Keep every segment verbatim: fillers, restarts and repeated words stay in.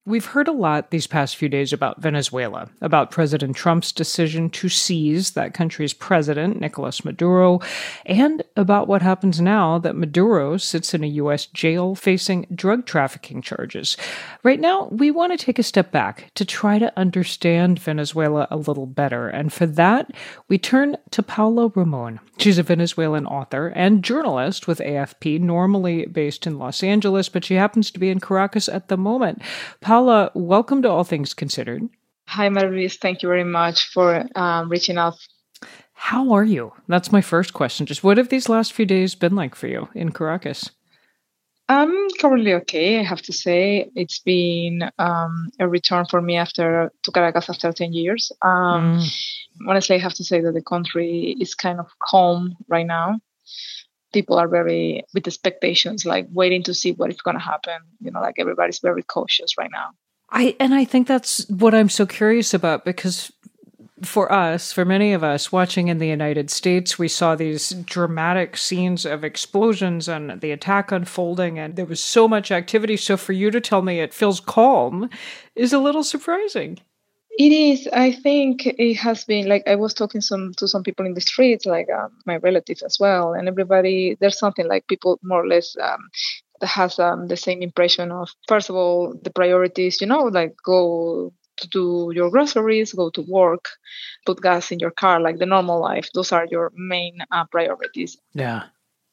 We've heard a lot these past few days about Venezuela, about President Trump's decision to seize that country's president, Nicolas Maduro, and about what happens now that Maduro sits in a U S jail facing drug trafficking charges. Right now, we want to take a step back to try to understand Venezuela a little better, and for that, we turn to Paula Ramon. She's a Venezuelan author and journalist with A F P, normally based in Los Angeles, but she happens to be in Caracas at the moment. Paula, welcome to All Things Considered. Hi, Marie-Louise. Thank you very much for um, reaching out. How are you? That's my first question. Just what have these last few days been like for you in Caracas? I'm currently okay, I have to say. It's been um, a return for me after to Caracas after ten years. Um, mm. Honestly, I have to say that the country is kind of calm right now. People are very with expectations, like waiting to see what is going to happen. You know, like everybody's very cautious right now. I and I think that's what I'm so curious about, because for us, for many of us watching in the United States, we saw these dramatic scenes of explosions and the attack unfolding, and there was so much activity. So for you to tell me it feels calm is a little surprising. It is. I think it has been like I was talking some to some people in the streets, like um, my relatives as well, and everybody. There's something like people more or less um, that has um, the same impression of, first of all, the priorities. You know, like go to do your groceries, go to work, put gas in your car, like the normal life. Those are your main uh, priorities. Yeah.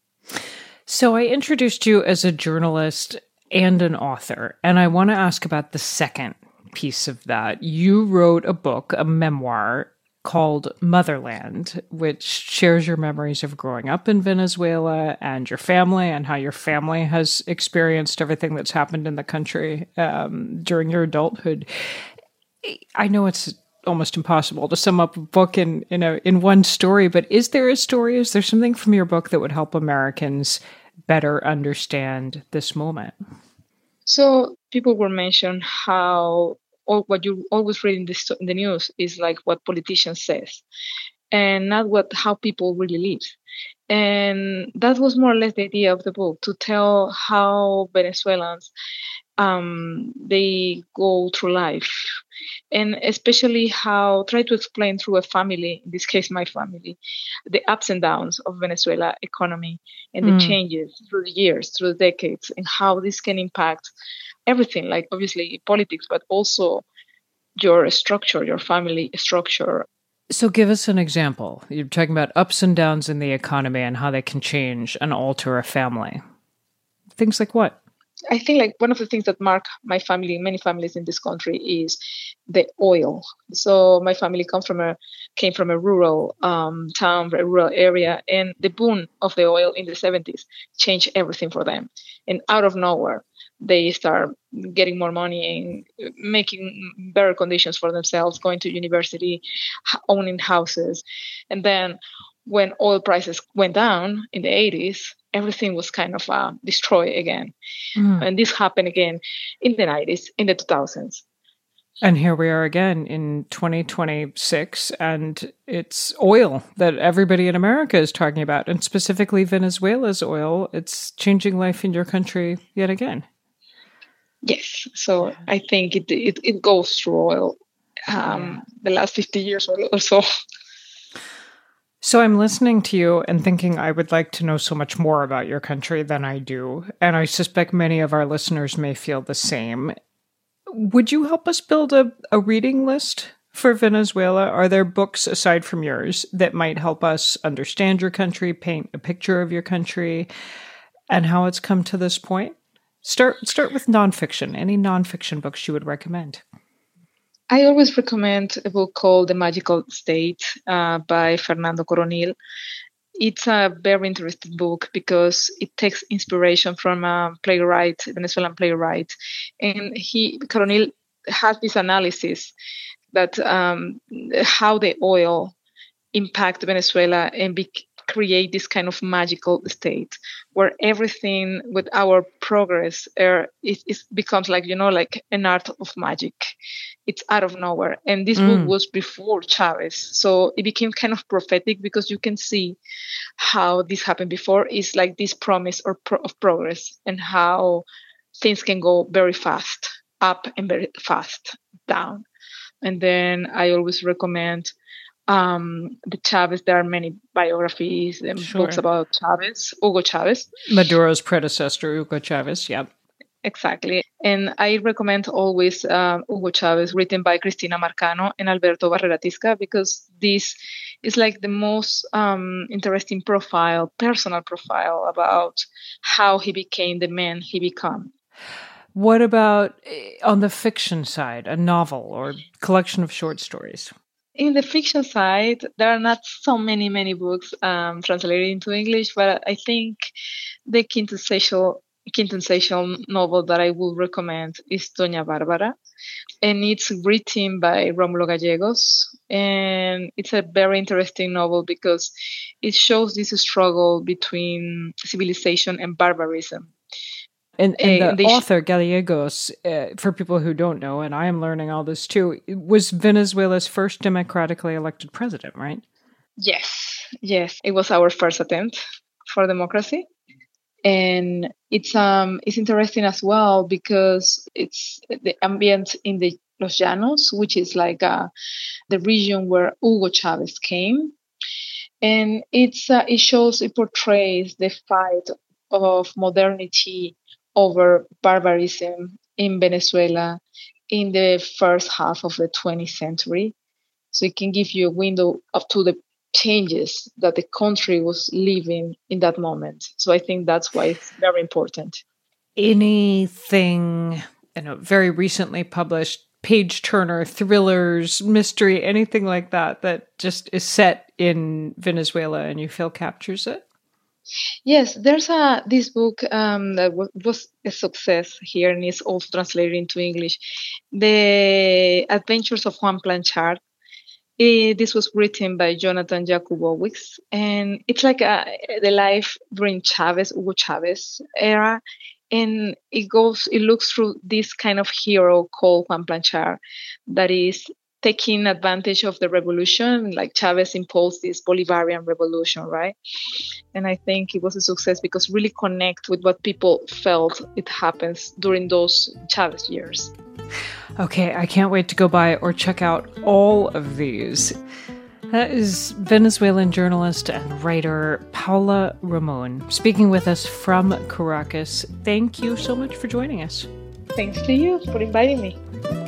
So I introduced you as a journalist and an author, and I want to ask about the second piece of that. You wrote a book, a memoir called Motherland, which shares your memories of growing up in Venezuela and your family and how your family has experienced everything that's happened in the country um, during your adulthood. I know it's almost impossible to sum up a book in, in, a, in one story, but is there a story? Is there something from your book that would help Americans better understand this moment? So people will mention how all what you always read in the, in the news is like what politicians says, and not what how people really live. And that was more or less the idea of the book, to tell how Venezuelans um, they go through life, and especially how try to explain through a family, in this case my family, the ups and downs of Venezuela economy and the mm. changes through the years, through the decades, and how this can impact everything, like obviously politics, but also your structure, your family structure. So give us an example. You're talking about ups and downs in the economy and how they can change and alter a family. Things like what? I think like one of the things that mark my family, many families in this country, is the oil. So my family come from a came from a rural um, town, a rural area, and the boom of the oil in the seventies changed everything for them. And out of nowhere, they start getting more money and making better conditions for themselves, going to university, owning houses. And then when oil prices went down in the eighties, everything was kind of uh, destroyed again. Mm. And this happened again in the nineties, in the two thousands. And here we are again in twenty twenty-six, and it's oil that everybody in America is talking about, and specifically Venezuela's oil. It's changing life in your country yet again. Yes. So I think it it, it goes through oil um, yeah. the last fifty years or so. So I'm listening to you and thinking I would like to know so much more about your country than I do. And I suspect many of our listeners may feel the same. Would you help us build a, a reading list for Venezuela? Are there books aside from yours that might help us understand your country, paint a picture of your country, and how it's come to this point? Start start with nonfiction. Any nonfiction books you would recommend? I always recommend a book called The Magical State uh, by Fernando Coronil. It's a very interesting book because it takes inspiration from a playwright, Venezuelan playwright. And he, Coronil, has this analysis that um, how the oil impact Venezuela and be, create this kind of magical state where everything with our progress er, it, it becomes like, you know, like an art of magic. It's out of nowhere. And this mm. book was before Chavez. So it became kind of prophetic because you can see how this happened before. It's like this promise or pro- of progress and how things can go very fast. up and very fast down. And then I always recommend um, the Chavez. There are many biographies and Sure. books about Chavez, Hugo Chavez. Maduro's predecessor, Hugo Chavez, yeah. Exactly. And I recommend always um, Hugo Chavez, written by Cristina Marcano and Alberto Barrera-Tisca, because this is like the most um, interesting profile, personal profile about how he became the man he became. What about on the fiction side, a novel or collection of short stories? In the fiction side, there are not so many, many books um, translated into English, but I think the quintessential, quintessential novel that I would recommend is Doña Bárbara. And it's written by Rómulo Gallegos. And it's a very interesting novel because it shows this struggle between civilization and barbarism. And, and the Uh, author, Gallegos, uh, for people who don't know, and I am learning all this too, was Venezuela's first democratically elected president, right? Yes, yes. It was our first attempt for democracy. And it's um it's interesting as well because it's the ambient in the Los Llanos, which is like uh, the region where Hugo Chavez came. And it's uh, it shows, it portrays the fight of modernity over barbarism in Venezuela in the first half of the twentieth century. So it can give you a window up to the changes that the country was living in that moment. So I think that's why it's very important. Anything, you know, very recently published page turner, thrillers, mystery, anything like that, that just is set in Venezuela and you feel captures it? Yes, there's a this book um, that w- was a success here and is also translated into English. The Adventures of Juan Planchard. Eh, this was written by Jonathan Jakubowicz, and it's like a, the life during Chavez, Hugo Chavez era, and it goes, it looks through this kind of hero called Juan Planchard that is taking advantage of the revolution, like Chavez imposed this Bolivarian revolution, right? And I think it was a success because really connect with what people felt it happens during those Chavez years. Okay, I can't wait to go by or check out all of these. That is Venezuelan journalist and writer Paula Ramon speaking with us from Caracas. Thank you so much for joining us. Thanks to you for inviting me.